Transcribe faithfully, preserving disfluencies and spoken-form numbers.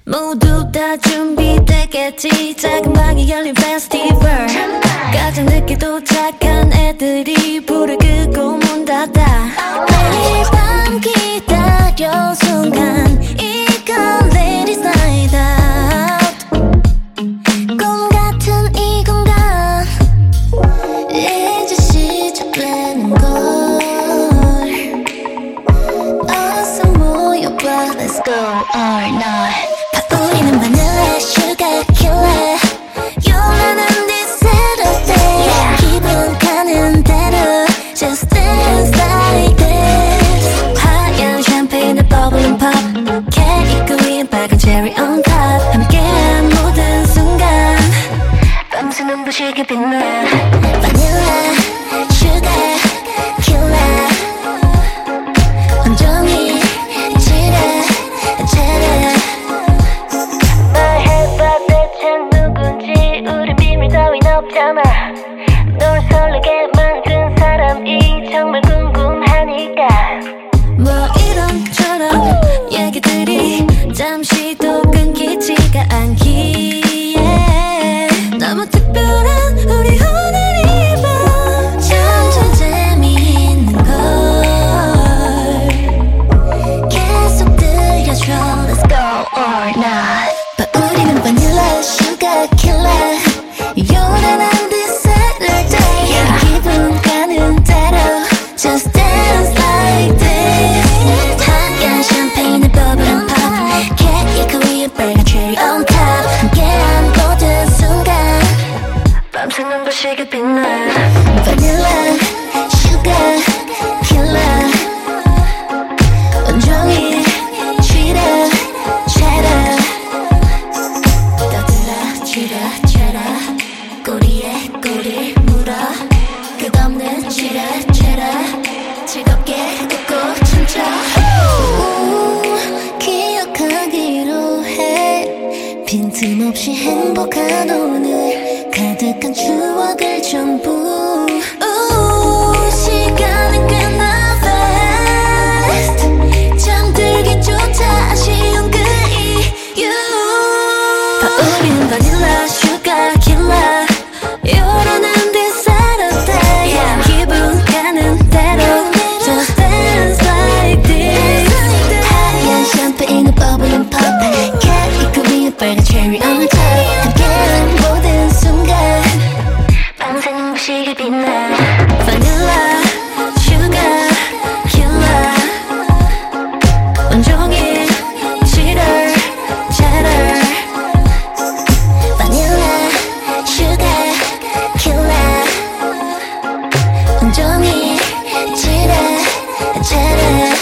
모두 다 준비됐겠지. 작은 방이 열린 페스티벌. 가장 늦게 도착한 애들이 불을 끄고 문 닫아. 매일 밤 기다려 순간 이건 Ladies Night Out. 꿈 같은 이 공간 이제 시작되는 걸. 어서 모여봐. Let's go all night. 우리는 vanilla sugar killer. 요란한 this Saturday. Yeah. 기분 가는 대로 just dance like this. 하얀 샴페인에 bubbling pop. 케이크 위에 빨간 cherry on top. 함께한 모든 순간 밤새 눈부시게 빛나. Vanilla sugar killer. 온종일 지레 지레. 널 설레게 만든 사람이 정말 궁금하니까. 뭐 이런저런 얘기들이 잠시도 끊기지가 않기에 너무 특별한 우리 오늘 이 밤 점점 재미있는 걸 계속 들려줘. Let's go all night. But 우리는 vanilla sugar killer. 요란한 this Saturday. Yeah. 기분 가는 대로 just dance like this. 하얀 샴페인에 bubbling pop. 케이크 위에 빨간 cherry on top. 함께한 모든 순간 밤새 눈부시게 빛나. Vanilla sugar killer. 온종일 지레 cheddar. 떠들라 지레 cheddar. 꼬리에 꼬리 물어. 끝없는 지레 cheddar. 즐겁게 웃고 춤춰. 우, 기억하기로 해. 빈틈없이 행복한 오늘. 가득한 추억을 전부. 우, 시간은 꽤나 fast. 잠들기조차 아쉬운 그 이유. 우린 vanilla sugar killer. 요란한 this Saturday. Yeah. 기분 가는 대로 just dance like this. 하얀 샴페인에 bubbling pop. 케이크 위에 빨간 cherry on top. 함께한 모든 순간 밤새 눈부시게 빛나. Vanilla sugar killer. 온종일 지레 cheddar. Vanilla sugar killer. 온종일 지레 cheddar.